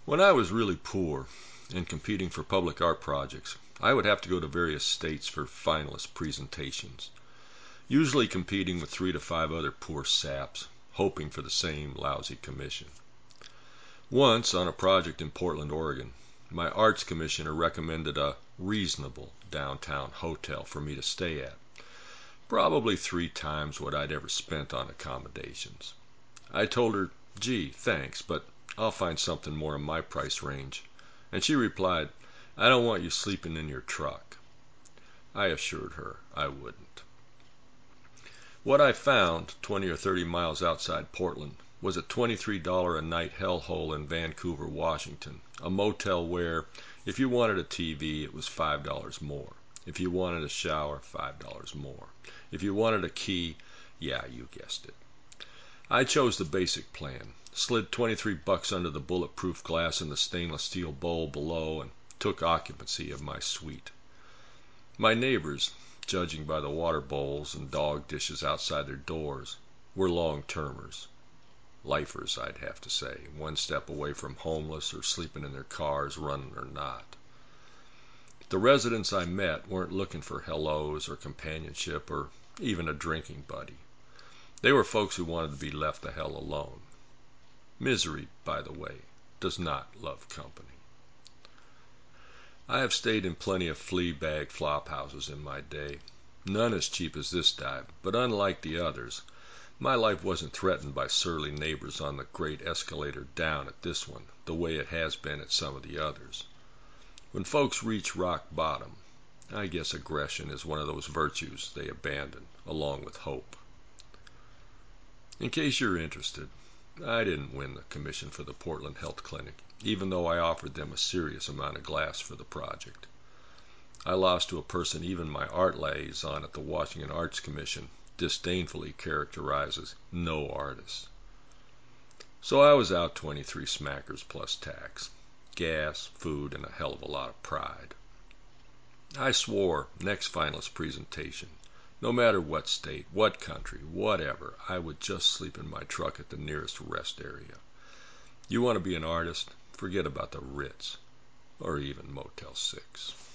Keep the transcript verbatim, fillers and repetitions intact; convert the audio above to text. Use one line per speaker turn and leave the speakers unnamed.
When I was really poor and competing for public art projects, I would have to go to various states for finalist presentations, usually competing with three to five other poor saps, hoping for the same lousy commission. Once, on a project in Portland, Oregon, my arts commissioner recommended a reasonable downtown hotel for me to stay at, probably three times what I'd ever spent on accommodations. I told her, "Gee, thanks, but I'll find something more in my price range." And she replied, "I don't want you sleeping in your truck." I assured her I wouldn't. What I found, twenty or thirty miles outside Portland, was a twenty-three dollars a night hellhole in Vancouver, Washington, a motel where, if you wanted a T V, it was five dollars more. If you wanted a shower, five dollars more. If you wanted a key, yeah, you guessed it. I chose the basic plan, slid twenty-three bucks under the bulletproof glass in the stainless steel bowl below, and took occupancy of my suite. My neighbors, judging by the water bowls and dog dishes outside their doors, were long-termers. Lifers, I'd have to say, one step away from homeless or sleeping in their cars, running or not. The residents I met weren't looking for hellos or companionship or even a drinking buddy. They were folks who wanted to be left the hell alone. Misery, by the way, does not love company. I have stayed in plenty of flea-bag flop houses in my day, none as cheap as this dive, but unlike the others, my life wasn't threatened by surly neighbors on the great escalator down at this one, the way it has been at some of the others. When folks reach rock bottom, I guess aggression is one of those virtues they abandon, along with hope. In case you're interested, I didn't win the commission for the Portland Health Clinic, even though I offered them a serious amount of glass for the project. I lost to a person even my art liaison at the Washington Arts Commission disdainfully characterizes no artist. So I was out twenty-three smackers plus tax, gas, food, and a hell of a lot of pride. I swore, next finalist presentation, no matter what state, what country, whatever, I would just sleep in my truck at the nearest rest area. You want to be an artist? Forget about the Ritz, or even Motel six.